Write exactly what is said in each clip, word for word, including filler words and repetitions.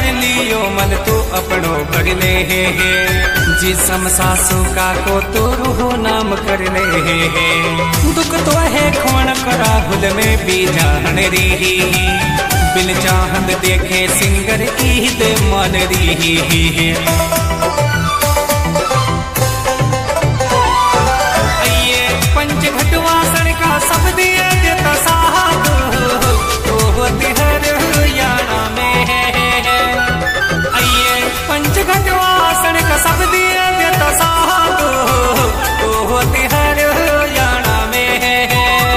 भर लियो मन तू अपनो भर ले हे हे जिसम सासू का को तो रूहो नाम कर ले हे हे दुख तो है खोण करा हुल में भी जान री बिन चाहत देखे सिंगर की दे मन री ये पंच घटवासन का सब दिए देता साहब तो तिहर याना में ये पंच घटवासन का सब दिए देता साहब तो तिहर याना में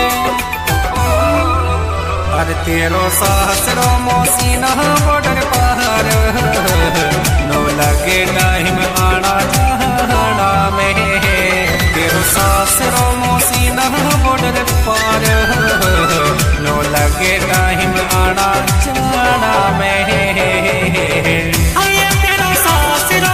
अरे तेरो सहस्रो मोसीना बॉर्डर पार नो लगे टाइम आना जाना में तेरो सहस्रो मोसीना बॉर्डर पार नो लगे टाइम आना जाना में तेरो सहस्रो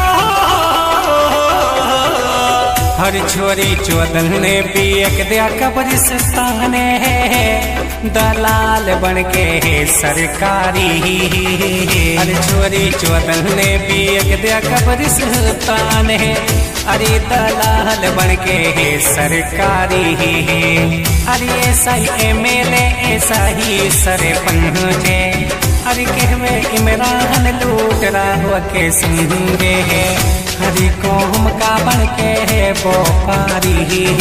हर छोरी चौदल ने भी एक दिया कब्रिस्ताने दलाल बन के सरकारी अरे छोरी चौदल ने भी एक दिया कब्रिस्तान है अरे दलाल बन के सरकारी अरे ऐसा ही एम एल ए ऐसा ही सरपंच है अरे कहवे इमरान लूट रहा हो के सिंगे हरी कौम का बन के बोपारी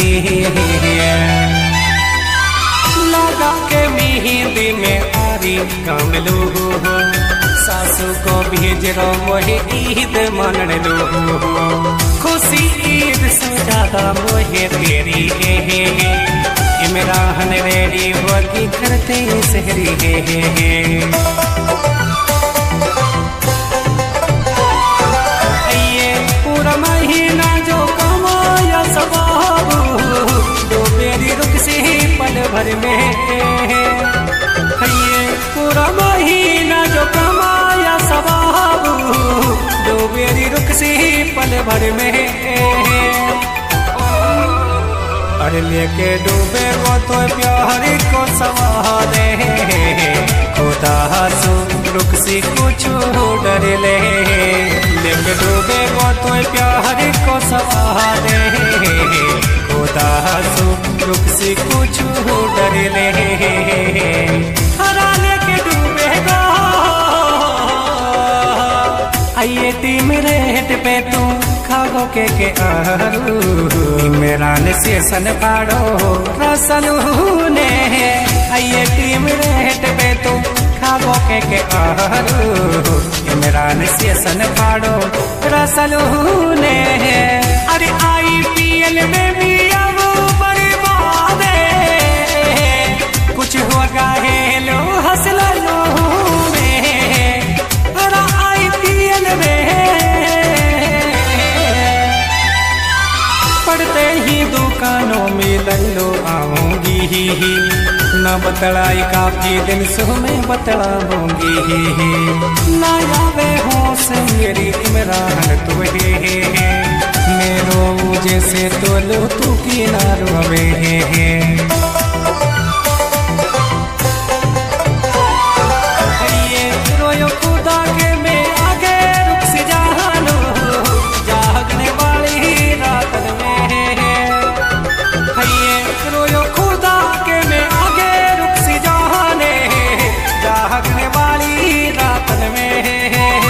लगा के मेहंदी में आरी कमलू सासू को भेज रो मोहे ईद मन लो खुशी ईद से ज्यादा मोहे तेरी हे हे इमरान रेडी होगी करते सहरी हे हे ये पूरा महीना जो कमाया सबाबू दो मेरी रुक से पल भर में ये पूरा महीना जो कमाया सबाबू दो मेरी रुक से पल भर में अरे लेके डूबे वो तो प्यार को सवारे खुदा सो रुक सी कुछ डर ले लेके डूबे वो तो प्यार को सवारे खुदा सो रुक सी कुछ डर ले हरा लेके डूबेगा आइए टीम रेट पे तू खागो के के आरू मेरा से सन पाड़ो रसलू ने आइए टीम रेट पे तू खागो के के आरू मेरा से सन पाड़ो रसलू ने अरे आई पी एल में भी अब बर्बाद कुछ होगा है लो हंसला लो में अरे आई पी एल में पढ़ते ही दुकानों में लल्लो आऊंगी ही न बतलाई काफी दिन सो मैं बतलाऊंगी ना आवे होश मेरी इमरान तू हे मेरो जैसे तो लो तू की ना रोवे ये रोयो खुदा के मैं आगे रुक से जानो जागने वाली रात में रोयो खुदा के मैं आगे रुक सी जाने जागने वाली रात में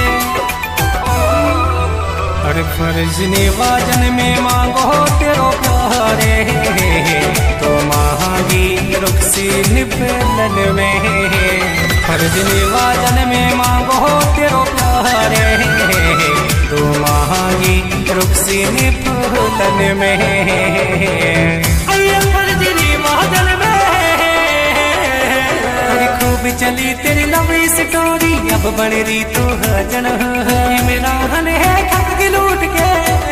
अरे फर्ज निवाजन में मांगो तेरो प्यारे तो मांगी रुक सी निपलन में फर्ज निवाजन में मांगो तेरो प्यारे तो मांगी रुक सी निपलन में खूब चली तेरी लंबी स्टोरी अब बन रही तू हजन मेरा हन है खक के लूट के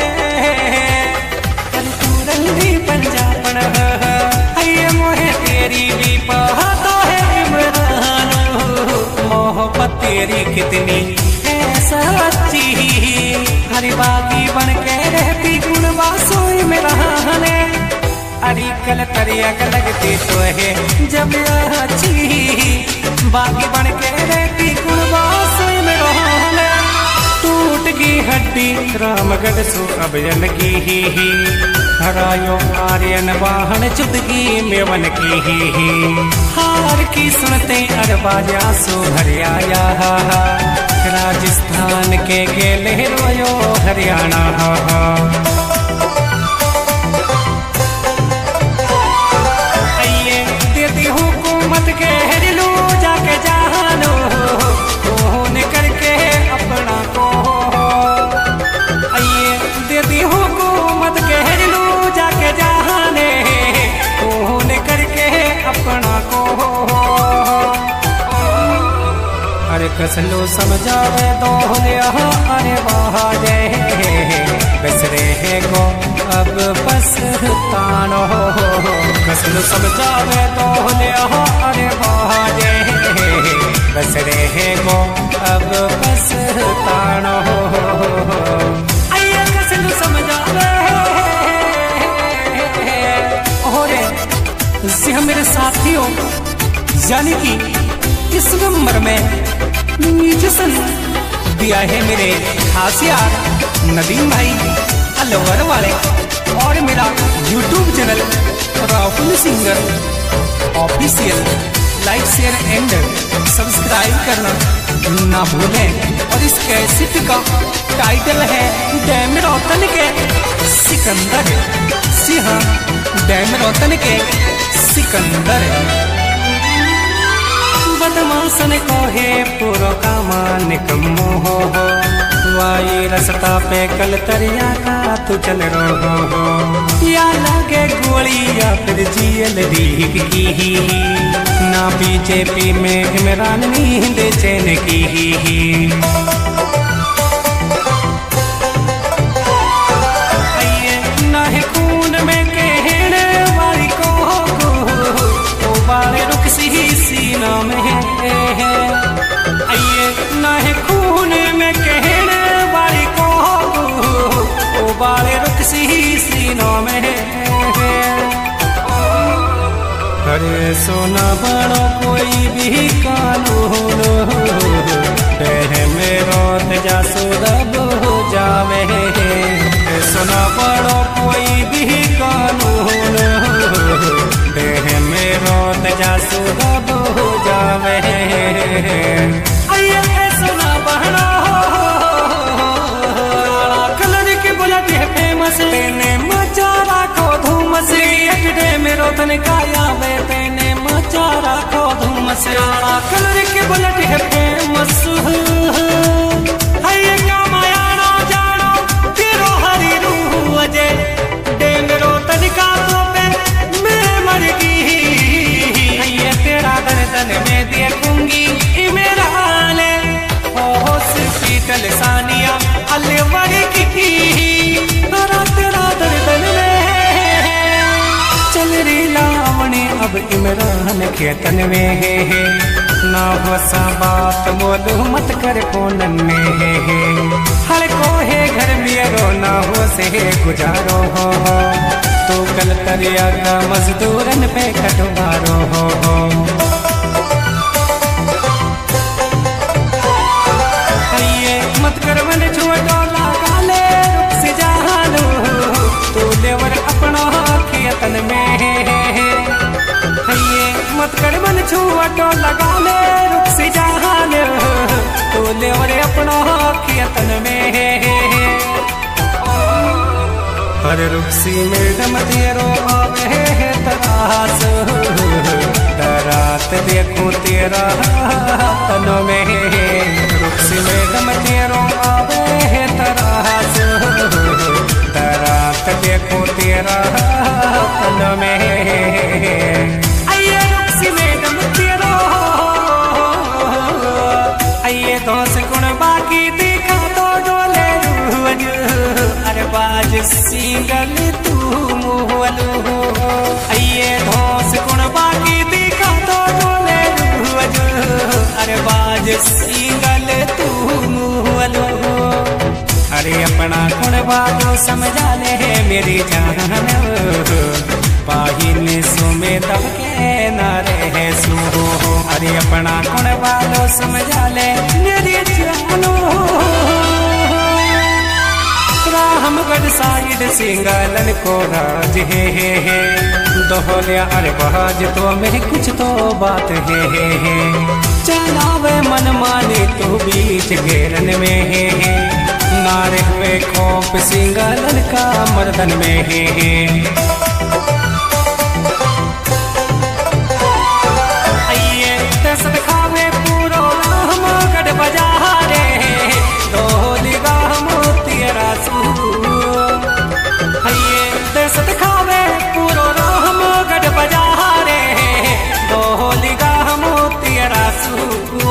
तू रंगी पंजाबन ये मोहे तेरी भी पहाता है इमरान मोहब्बत तेरी कितनी है सच्ची हरी बागी बन के रहती गुणवासो इमरान अरे कल तरिया लगती तो है जब अच्छी बाकी बन के रहती कुर्बान में रहने रामगढ़ सो अभयन की ही ही हरायो आर्यन वाहन चुदगी मेवन की ही ही हार की सुनते अरबाजा सो हरियाया राजस्थान के गेले रोयो हरियाणा आइए देती हुकूमत के हेरिलू जाके जानो कौन करके अपना को आइए देती हुकूमत के हेरिलू जाके जाने कौन करके अपना को अरे कसलो समझावे तो अरे बहाजे बस रहे को अब बस तानो कसलो समझावे तो अरे बहाजे बस रहे को अब बस तानो आइए कसलो समझावे और मेरे साथियों यानी कि इस नंबर में म्यूजिशियन दिया है मेरे खास यार नदीम भाई अलवर वाले और मेरा YouTube channel Rahul singer official like share and subscribe करना ना भूलें। और इस कैसेट का टाइटल है डैम रौतन के सिकंदर सिंह डैम रौतन के सिकंदर बदमाशन को है पूरो का मान कमो हो हो वाई रस्ता पे कल तरिया का तू चल रो हो हो या लगे गोली या फिर जीएल दी की ही ना बीजेपी में इमरान नींद चैन की ही आइए ना है खून में कहने वाली को वो बारे रुक सी सीना में आइए ना है खून में कहने वाली को वो बारे रुक सी सीनों में अरे सोना बड़ो कोई भी कानून में रोत जा सुरब हो जावे सोना बड़ो कोई भी कानून देह में रोत जा सुरब हो जावे आइए सोना बहना कलर की बुलेट है फेमस तेने मचा राखो धूम से अटडे में रोतन काया में तेने मचा राखो धूम से कलर की बुलेट है फेमस आइए क्या माया ना जानो तेरो हरी रूह अजे डे में रोतन का तो पे मैं मर गई आइए तेरा दर्दन में देखूंगी मेरा हाले हॉस्पिटल सानिया अलवर की तेरा तेरा दर्दन में चल रे लावणे अब इमरान खेतन में है ना वसा बात बोलो मत कर फोनन में हर को है घर में रो ना हो से गुजारो हो तो कल तरिया का मजदूरन पे कटवारो हो आइए मत कर मन छोटो लगा ले रुक से जानो तो लेवर अपना खेतन में आइए मत कर मन छोटो लगा ले रुक से जानो तो लेवर अपना खेतन में हर रुक्सी मैडम तेरो आवे है तरास तरात देखो तेरा तनो में रुक्सी मैडम तेरो आवे है तरास तरात देखो तेरा तनो में आइए रुक्सी मैडम तेरो आइए दोस्त गुण बाकी दिखा तो डोले रूज अरे बाज सिंगल तू मुहलू आइए धोस गुण बाकी दिखा तो डोले रूज अरे बाज सिंगल तू मुहलू अरे अपना गुण बाजो समझा ले मेरी जान पाहिन सुमे तब के न रहे सो अरे अपना गुण बाजो समझा ले मेरी जानो रामगढ़ साइड सिंगलन को राज है हे हे दोहलिया अरे बहाज तो में कुछ तो बात है हे हे चलावे मन माने तो बीच घेरन में है हे नारे हुए खौफ सिंगलन का मर्दन में है हे आइए दसत खावे पूरो रामगढ़ बाजारे दोहली गाम तेरा सू आइए दसत खावे पूरो रामगढ़ बाजारे दोहली गाम तेरा सू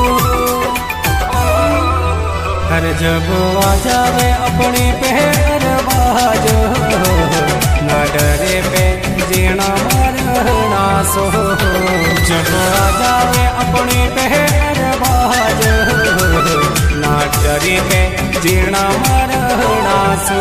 हर जब आ जावे अपनी पहर बाजो ना डरे पे जीना मरना सो जब आ जावे अपनी पहर बाजो ना डरे पे जीना मरना सो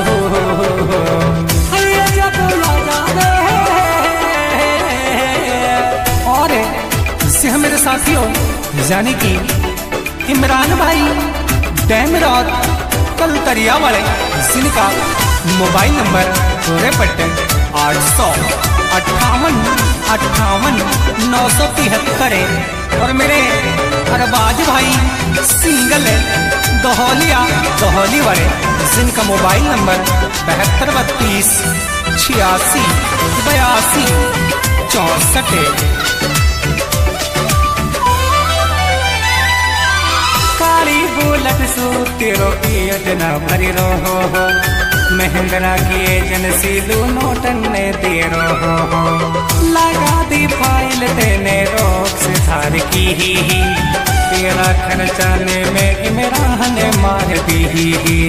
जब आ जावे और इससे मेरे साथियों यानी कि इमरान भाई डैमरात कल तरिया वाले जिनका मोबाइल नंबर तिरपन आठ सौ अट्ठावन अट्ठावन नौ सौ तिहत्तर है और मेरे अरबाज भाई सिंगल दोहलिया दोहली वाले जिनका मोबाइल नंबर बहत्तर बत्तीस छियासी बयासी चौसठ काली बुलट सू तेरो पियत न भरी रहो हो महिंद्रा की एजेंसी दो नोटन ने तेरो हो लगा दी फाइल तेने रोक से थार की ही तेरा खर्चाने में इमरान ने मार दी ही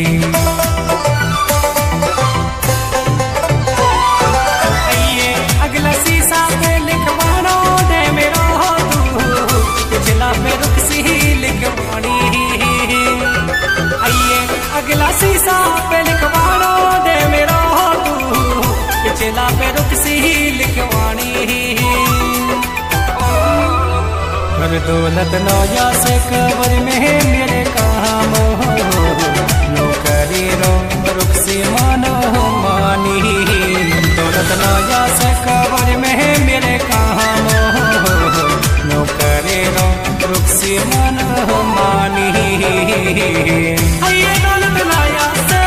आइए अगला शीशा पे लिखवानो दे मेरा तू पिछला पे रुक सी लिखवानी आइए अगला शीशा पे लिखवानो दे मेरा तू पिछला पे रुक सी लिखवानी पर दौलत नौया से कबर में मेरे काम हो नौकरी रो रुक सी मानो मानी दौलत नौया से कबर में मेरे काम हो नौकरी रो रुक सी मानो मानी आइए दौलत नौया से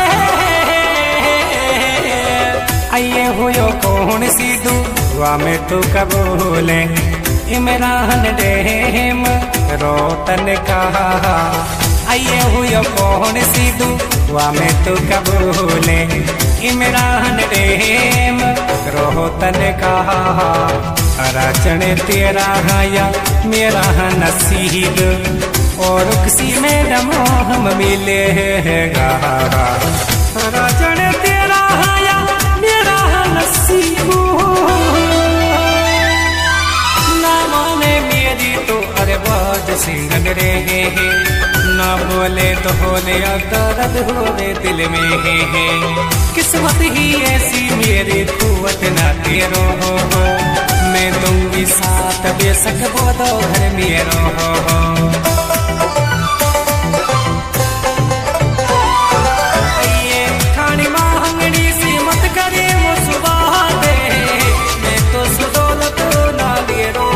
आइए हुयो कौन सी दुआ में तू कबूले इमरान डेम रोतन कहा आइए हुयो कौन सी दुआ में तू कबूले इमरान डेम रोतन कहा राचन तेरा या मेरा नसीब और किसी में दमो हम मिलेगा राचन तेरा या मेरा नसीब तो अरे बाज सिंगन रे हे ना बोले तो होले दर्द होले दिल में हे हे किस्मत ही ऐसी मेरी कुवत ना तेरो हो मैं दूंगी साथ बेशक वो दो घर मेरो हो आइए खानी मांगनी सी मत करे वो सुबह दे मैं तो सुदौलत ना ले रो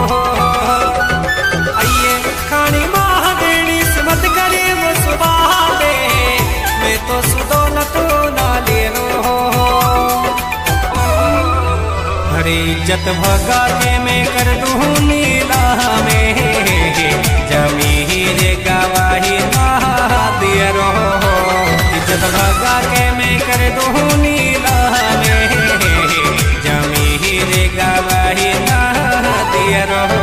खानी महादेनी से मत करे वो सुबह दे मैं तो सुदौलत ना ले रो हरी इज्जत भगा के मैं कर दूं नीला में जमीर गवाही ना दिया रो इज्जत भगा के मैं कर दूं नीला में जमीर गवाही ना दिया रो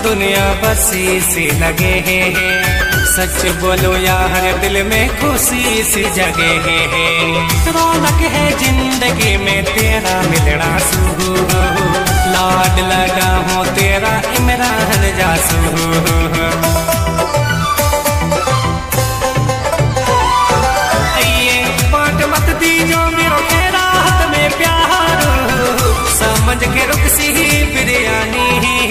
दुनिया बसी सी लगे है, सच बोलो यार दिल में खुशी सी जगे है। रौनक है जिंदगी में तेरा मिलना सुहू, लाड लगा हो तेरा इमरान जासू। समझ के रुक सी बिरयानी,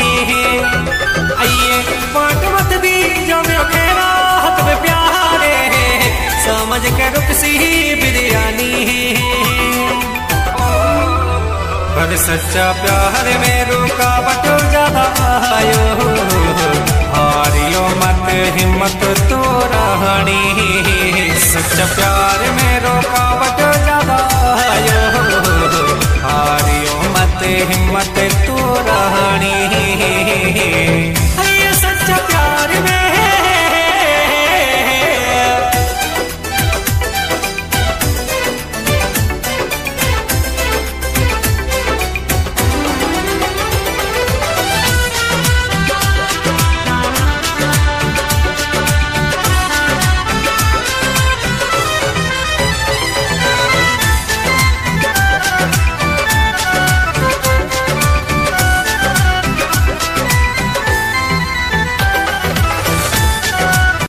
आइए बात मत दी जो मेरो खेरा हाथ में प्यारे, समझ के रुक सी बिरयानी। पर सच्चा प्यार में रुकावट ज्यादा आयो, हारियो मत हिम्मत तो रानी, सच्चा प्यार में रुकावट